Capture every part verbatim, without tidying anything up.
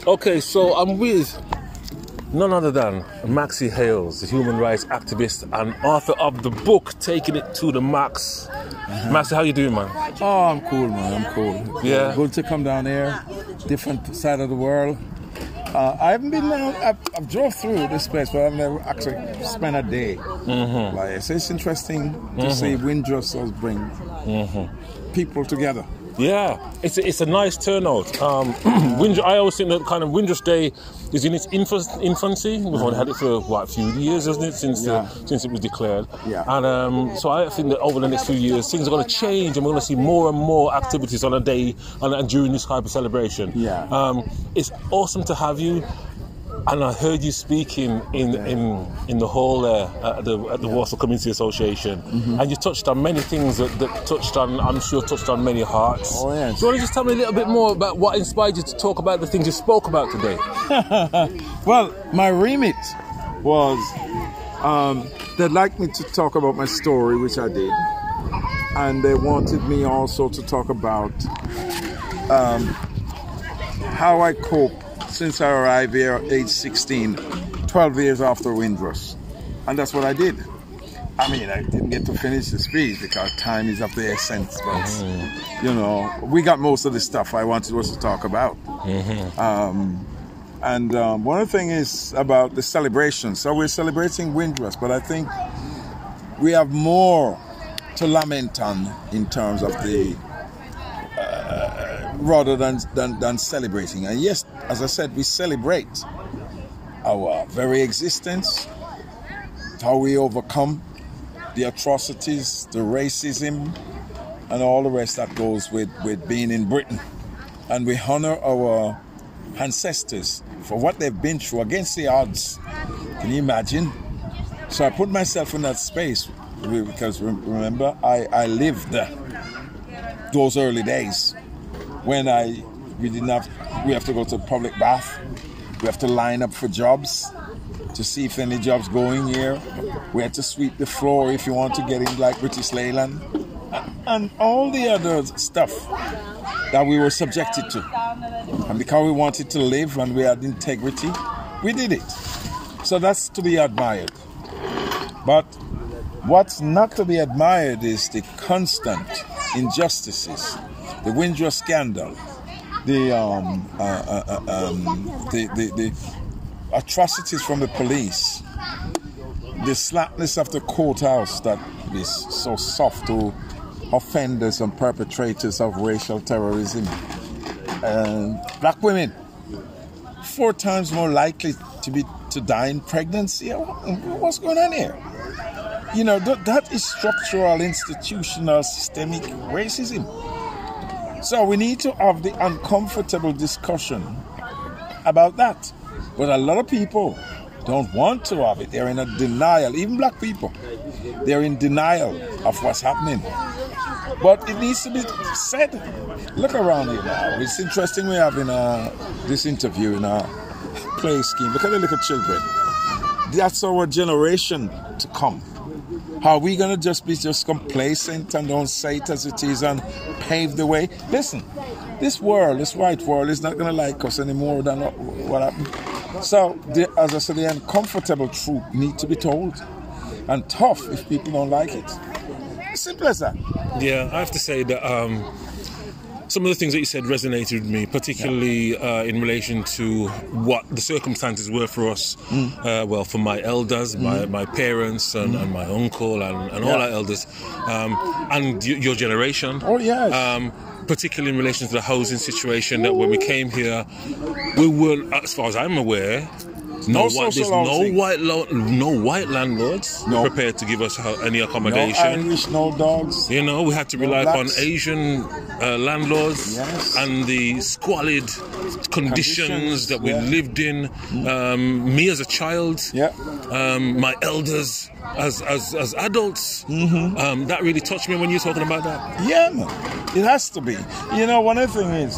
Okay, so I'm with none other than Maxie Hales, the human rights activist and author of the book Taking It to the Max. Mm-hmm. Maxie, how you doing, man? Oh, I'm cool, man. I'm cool. Yeah. Good to come down here, different side of the world. Uh, I haven't been down, I've, I've drove through this place, but I've never actually spent a day. Mm-hmm. Like, so it's interesting to mm-hmm. see Windrush does bring mm-hmm. people together. Yeah, it's a, it's a nice turnout. Um, Windrush, I always think that kind of Windrush Day is in its infancy. We've only had it for what, a few years, isn't it, since yeah. the, since it was declared. Yeah. And um, so I think that over the next few years, things are going to change, and we're going to see more and more activities on a day and, and during this type of celebration. Yeah. Um, it's awesome to have you. And I heard you speaking in yeah. in in the hall there at the at the yeah. Warsaw Community Association, mm-hmm. and you touched on many things that, that touched on, I'm sure, touched on many hearts. Oh yes. Do you want to just tell me a little bit more about what inspired you to talk about the things you spoke about today? Well, my remit was um, they'd like me to talk about my story, which I did, and they wanted me also to talk about um, how I cope. Since I arrived here at age sixteen, twelve years after Windrush. And that's what I did. I mean, I didn't get to finish the speech because time is of the essence, but, mm-hmm. you know, we got most of the stuff I wanted was to talk about. Mm-hmm. Um, and um, one of the things is about the celebration. So we're celebrating Windrush, but I think we have more to lament on in terms of the rather than, than than celebrating. And yes, as I said, we celebrate our very existence, how we overcome the atrocities, the racism, and all the rest that goes with, with being in Britain. And we honor our ancestors for what they've been through against the odds. Can you imagine? So I put myself in that space because remember, I, I lived those early days. When I, we didn't have, we have to go to public bath. We have to line up for jobs to see if any jobs going here. We had to sweep the floor if you want to get in like British Leyland. And all the other stuff that we were subjected to. And because we wanted to live and we had integrity, we did it. So that's to be admired. But what's not to be admired is the constant injustices. The Windrush scandal, the, um, uh, uh, um, the, the, the atrocities from the police, the slackness of the courthouse that is so soft to offenders and perpetrators of racial terrorism. And black women, four times more likely to be to die in pregnancy. What's going on here? You know, that, that is structural, institutional, systemic racism. So we need to have the uncomfortable discussion about that. But a lot of people don't want to have it. They're in a denial. Even black people, they're in denial of what's happening. But it needs to be said. Look around here now. It's interesting we're having uh, this interview in a play scheme. Look at the little children. That's our generation to come. How are we going to just be just complacent and don't say it as it is and pave the way? Listen, this world, this white world is not going to like us any more than what happened. So, the, as I said, the uncomfortable truth need to be told. And tough if people don't like it. Simple as that. Yeah, I have to say that um, some of the things that you said resonated with me, particularly uh, in relation to what the circumstances were for us. Mm. Uh, well, for my elders, mm. my, my parents, and, mm. and my uncle, and, and yeah. all our elders, um, and y- your generation. Oh, yes. Um, particularly in relation to the housing situation, that when we came here, we were, as far as I'm aware, No, no white, there's no white, lo- no white landlords no. prepared to give us any accommodation. No Irish, no dogs. You know, we had to no rely blacks. upon Asian uh, landlords yes. and the squalid conditions, conditions that we yeah. lived in. Um, me as a child, yeah. um, my elders as as, as adults. Mm-hmm. Um, that really touched me when you're talking about that. Yeah, man. It has to be. You know, one of the things is,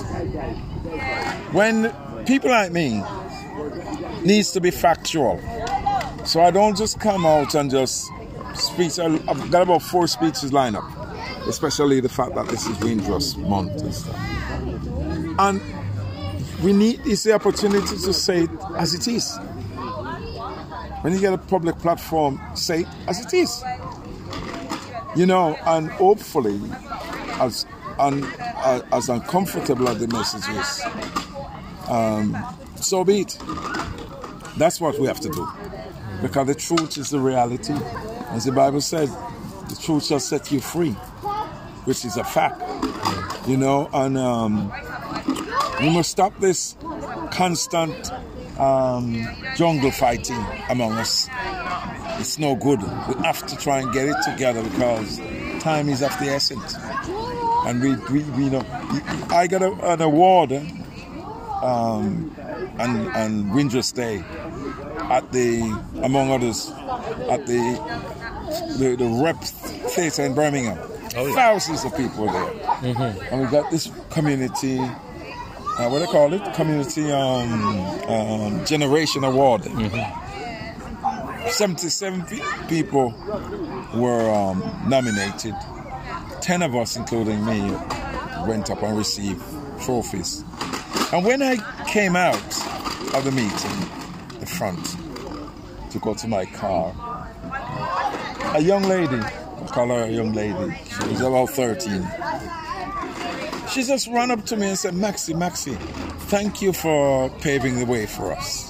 when people like me needs to be factual. So I don't just come out and just speak. I've got about four speeches lined up, especially the fact that this is Windrush month and stuff. And we need is the opportunity to say it as it is. When you get a public platform, say it as it is. You know, and hopefully, as un, uh, as uncomfortable as the message is, um, so be it. That's what we have to do. Because the truth is the reality. As the Bible says, the truth shall set you free, which is a fact. You know, and um, we must stop this constant um, jungle fighting among us. It's no good. We have to try and get it together because time is of the essence. And we, we, we know, I got a, an award um, and, and Windrush Day at the, among others, at the the, the Rep Theatre in Birmingham. Oh, yeah. Thousands of people there. Mm-hmm. And we got this community, uh, what do they call it? Community um, um, Generation Award. Mm-hmm. seventy-seven pe- people were um, nominated. Ten of us, including me, went up and received trophies. And when I came out of the meeting, the front, to go to my car, a young lady, I call her a young lady, she was about thirteen. She just ran up to me and said, Maxie, Maxie, thank you for paving the way for us.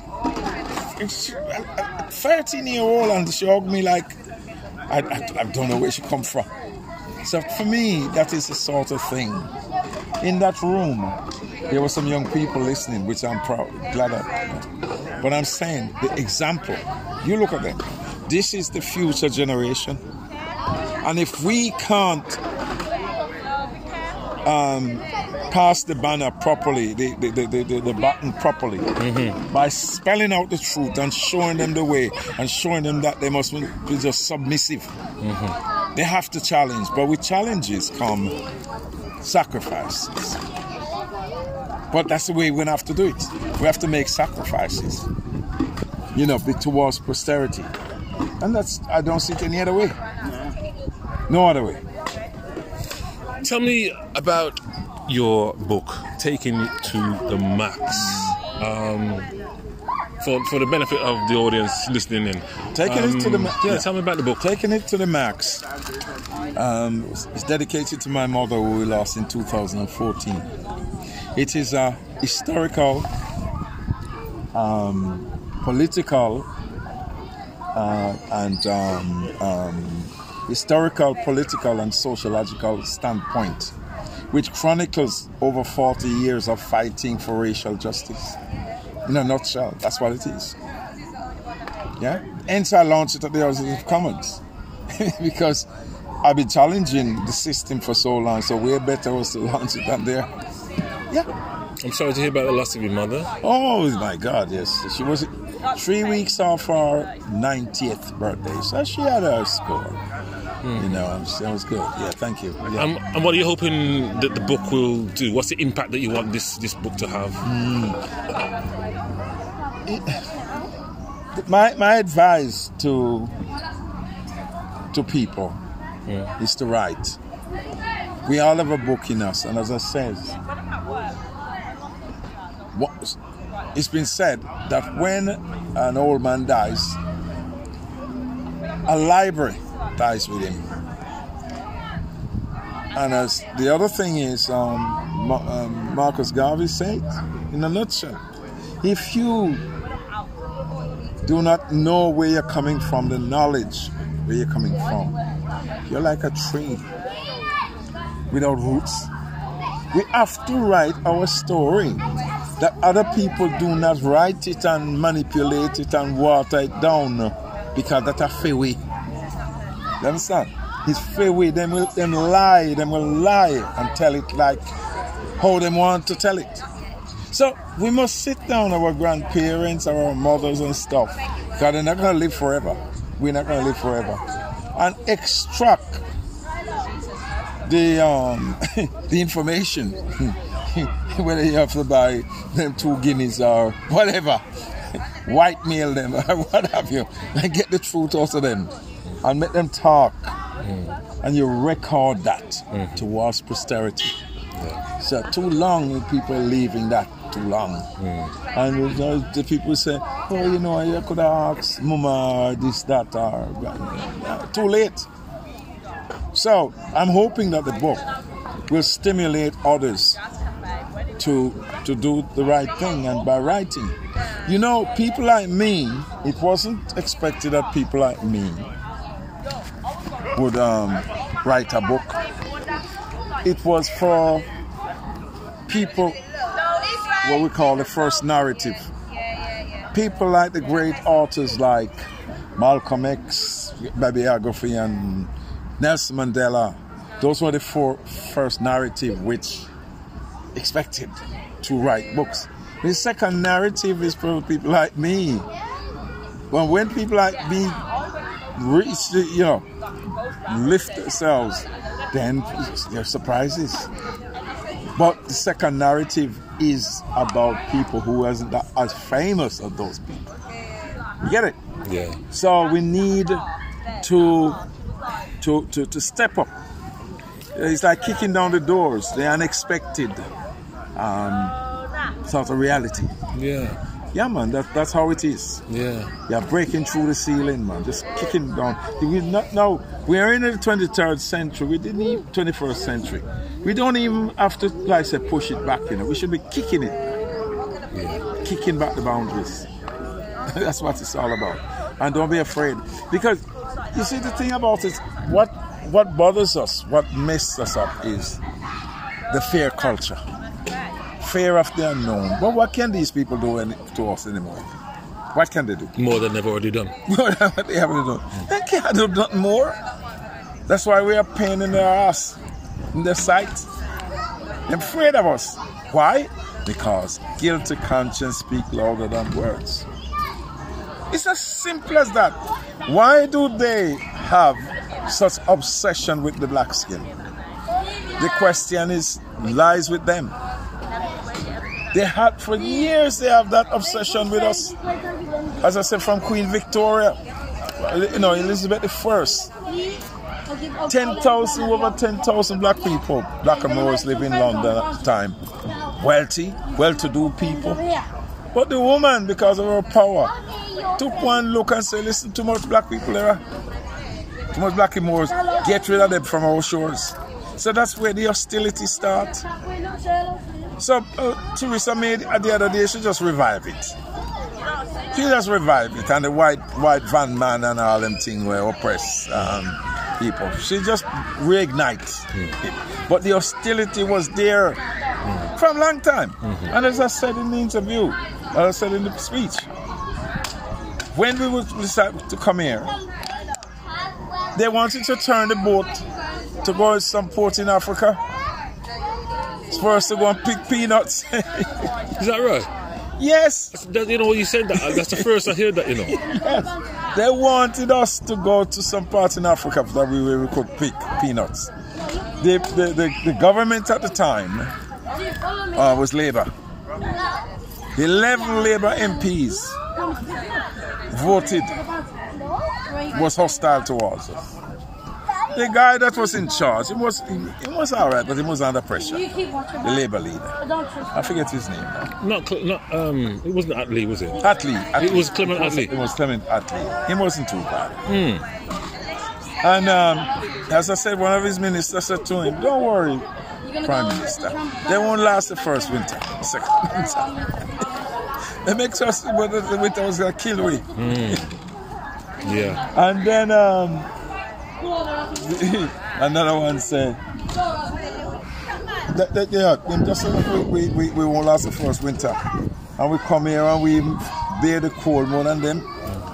A thirteen-year-old, and she hugged me like, I, I, I don't know where she come from. So for me, that is the sort of thing. In that room, there were some young people listening, which I'm proud, glad of. But I'm saying, the example, you look at them. This is the future generation. And if we can't um, pass the banner properly, the, the, the, the, the button properly, mm-hmm. by spelling out the truth and showing them the way and showing them that they must be just submissive. Mm-hmm. They have to challenge. But with challenges come sacrifices. But that's the way we have to do it. We have to make sacrifices, you know, towards posterity. And that's, I don't see it any other way. No other way. Tell me about your book, Taking It to the Max. Um, for, for the benefit of the audience listening in. Taking um, it to the Max. Yeah, tell me about the book. Taking It to the Max. Um, it's dedicated to my mother, who we lost in two thousand fourteen. It is a historical, um, political, uh, and um, um, historical, political, and sociological standpoint, which chronicles over forty years of fighting for racial justice. In a nutshell, that's what it is. Yeah? Hence I launched it at the House of Commons. Because I've been challenging the system for so long, so way better was to launch it than there. Yeah. I'm sorry to hear about the loss of your mother. Oh my God, yes. She was three weeks off her ninetieth birthday, so she had her score. Mm. You know, that was good. Yeah, thank you. Yeah. Um, and what are you hoping that the book will do? What's the impact that you want this, this book to have? Mm. It, my my advice to to people yeah. is to write. We all have a book in us, and as I said, what, it's been said that when an old man dies, a library dies with him. And as the other thing is, um, Ma- um, Marcus Garvey said, in a nutshell, if you do not know where you're coming from, the knowledge where you're coming from, you're like a tree without roots. We have to write our story, that other people do not write it and manipulate it and water it down, because that's a fair way. You understand? It's fair way. Them will them lie, them will lie and tell it like how they want to tell it. So we must sit down, our grandparents, our mothers and stuff, because they're not going to live forever. We're not going to live forever. And extract the um, the information, whether you have to buy them two guineas or whatever, whitemail them or what have you, and get the truth out of them and make them talk. Mm. And you record that mm. towards posterity. Yeah. So too long people leaving that too long. Mm. And you know, the people say, oh, you know, you could have asked Mama this, that, or uh, too late. So I'm hoping that the book will stimulate others to to do the right thing, and by writing. You know, people like me, it wasn't expected that people like me would um, write a book. It was for people, what we call the first narrative. People like the great authors like Malcolm X, bibliography, and Nelson Mandela. Those were the four first narrative which expected to write books. The second narrative is for people like me. Well, when people like me reach the, you know, lift themselves, then there are surprises. But the second narrative is about people who isn't that as famous as those people. You get it? Yeah. So we need to to to, to step up. It's like kicking down the doors, the unexpected um, sort of reality. Yeah. Yeah, man, that, that's how it is. Yeah. You're breaking through the ceiling, man, just kicking down. We not now. We are in the twenty-third century. We didn't even twenty-first century. We don't even have to, like I said, push it back. You know, we should be kicking it, Yeah. kicking back the boundaries. That's what it's all about. And don't be afraid, because you see the thing about it. What what bothers us, what messes us up, is the fear culture. Fear of the unknown. But what can these people do any, to us anymore? What can they do? More than they've already done. More than what they haven't done. They can't do nothing more. That's why we are pain in their ass, in their sight. They're afraid of us. Why? Because guilty conscience speak louder than words. It's as simple as that. Why do they have such obsession with the black skin? The question is, lies with them. They had, for years, they have that obsession with us. As I said, from Queen Victoria, you know, Elizabeth the First. ten thousand, over ten thousand black people, black Moors live in London at the time. Wealthy, well-to-do people. But the woman, because of her power, took one look and said, listen, too much black people there. Too much black Moors. Get rid of them from our shores. So that's where the hostility starts. So uh, Theresa May at the other day, she just revived it. She just revived it, and the white white van man and all them things were oppressed um, people. She just reignites mm. it. But the hostility was there mm. from a long time. Mm-hmm. And as I said in the interview, as I said in the speech, when we would decide to come here, they wanted to turn the boat to go to some port in Africa. For us to go and pick peanuts. Is that right? Yes. That, you know, you said that. That's the first I heard that, you know. Yes. They wanted us to go to some part in Africa that we, we could pick peanuts. The, the, the, the government at the time uh, was Labour. eleven Labour M Ps voted, was hostile towards us. The guy that was in charge, it was it was all right, but he was under pressure. The Labour leader, I forget his name now. Not, not um, it wasn't Attlee, was it? Attlee. Attlee. It was Clement Attlee. It was Clement Attlee. He wasn't too bad. Mm. And um, as I said, one of his ministers said to him, "Don't worry, Prime Minister. They won't last the first winter, the second winter. It makes us, but the winter was gonna kill we." Mm. Yeah. And then. Um, Another one said that, that yeah, just so we, we, we won't last the first winter. And we come here and we bear the cold more than them.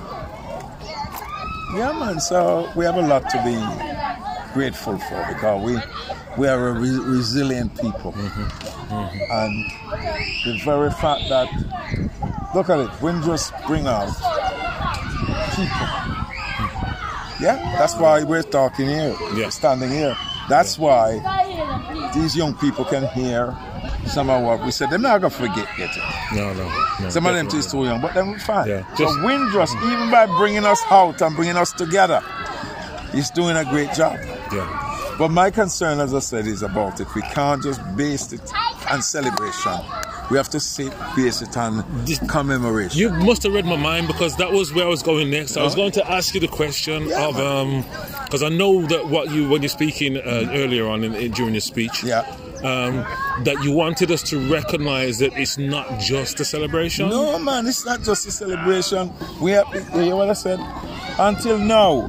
Yeah, man, so we have a lot to be grateful for, because we we are a re- resilient people. Mm-hmm. Mm-hmm. And the very fact that, look at it, when just bring out people. Yeah, that's why we're talking here, yeah. standing here. That's yeah. why these young people can hear some of what we said. They're not going to forget it. No, no, no. Some of them is too young, but then we're fine. Yeah, just, so Windrush, even by bringing us out and bringing us together, he's doing a great job. Yeah. But my concern, as I said, is about it. We can't just base it on celebration We have to sit, base it on commemoration. You must have read my mind, because that was where I was going next. I was going to ask you the question Yeah, of um because I know that what you when you're speaking uh, earlier on in, in, during your speech, Yeah. um, that you wanted us to recognise that it's not just a celebration. No, man, it's not just a celebration. We have, you hear what I said? Until now,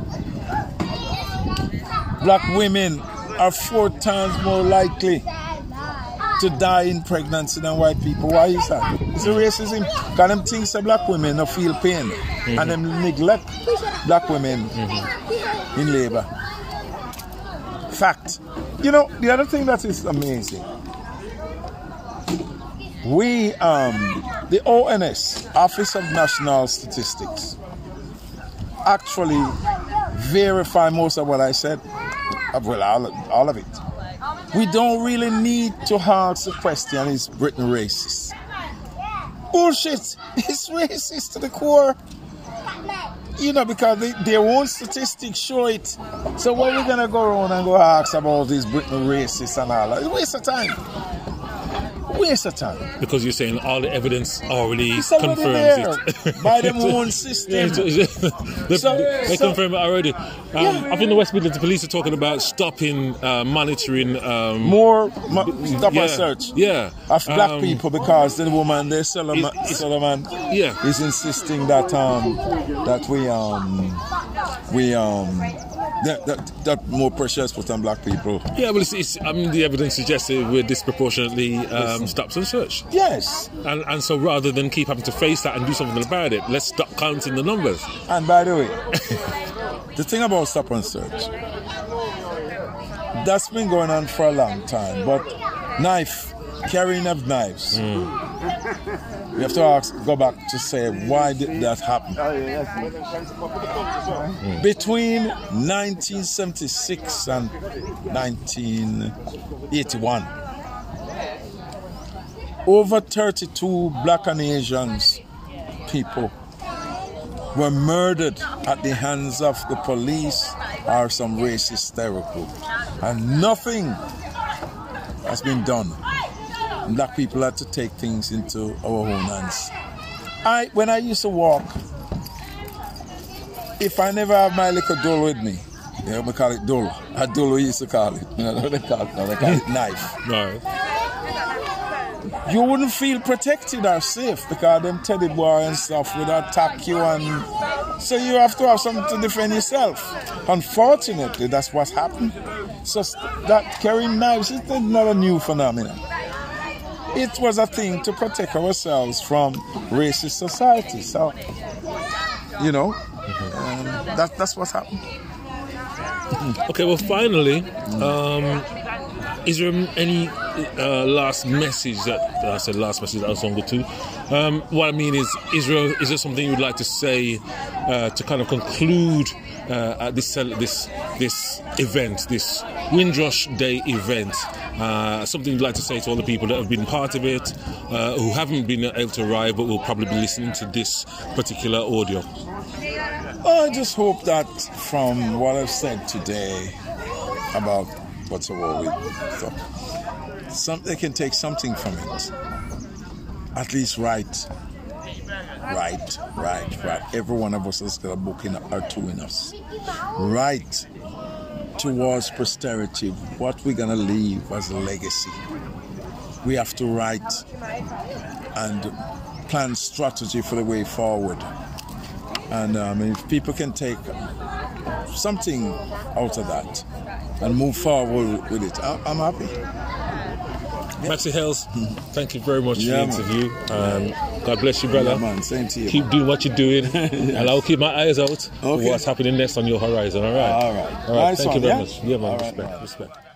black women are four times more likely to die in pregnancy than white people. Why is that? It's a racism. Because them things that black women don't feel pain, mm-hmm. and them neglect black women mm-hmm. in labor. Fact. You know, the other thing that is amazing, we, um, the O N S, Office of National Statistics, actually verify most of what I said. Well, all, all of it. We don't really need to ask the question, is Britain racist? Bullshit! It's racist to the core. You know, because they, their own statistics show it. So what are we going to go around and go ask about this Britain racist and all that? It's a waste of time. Waste of time. Because you're saying all the evidence already It's confirms there it. by their own system. Yeah, they So- they so- confirm it already. Um, Yeah. I think the West Midlands police are talking about stopping uh, monitoring. Um, More ma- stop yeah, and search Yeah. of black Um, people, because the woman, the Solomon, It's- Solomon Yeah. is insisting that um that we um we um that that, that more pressures put on black people. Yeah, well, it's, it's, I mean, the evidence suggests that we're disproportionately um, stops and search. Yes, And, and so rather than keep having to face that and do something about it, let's stop counting the numbers. and by the way, the thing about stop and search, that's been going on for a long time. But knife, carrying of knives, we have to ask, go back to say, why did that happen? Mm. Between nineteen seventy-six and nineteen eighty-one, over thirty-two black and Asians people were murdered at the hands of the police or some racist terror group, and nothing has been done. Black people had to take things into our own hands. I, when I used to walk, if I never have my little dole with me, you know, we call it dole. A dole we used to call it. You know what they call it? No, they call it knife. Right. You wouldn't feel protected or safe, because them teddy boy and stuff would attack you, and so you have to have something to defend yourself. Unfortunately, that's what happened. So that carrying knives is not a new phenomenon. It was a thing to protect ourselves from racist society. So, you know, um, that, that's what happened. Okay, well, finally, um, is there any uh, last message that I said last message that I was going to? Um, what I mean is, is there, is there something you would like to say uh, to kind of conclude uh, at this this this event, this Windrush Day event? Uh, something you'd like to say to all the people that have been part of it, uh, who haven't been able to arrive, but will probably be listening to this particular audio? I just hope that from what I've said today about what's the war with stuff, some, they can take something from it. At least write, write, write, write. Every one of us has got a book in or two in us. Write towards posterity what we're going to leave as a legacy. We have to write and plan strategy for the way forward. And um, if people can take something out of that and move forward with it, I- I'm happy. Maxie Hales, thank you very much Yeah, for the interview. Um, God bless you, brother. Yeah, man, same to you. Keep doing what you're doing, and I'll keep my eyes out for Okay. what's happening next on your horizon. All right. All right. All right. Nice Thank one, you very yeah? much. Yeah, man. All right, Respect. man. Respect.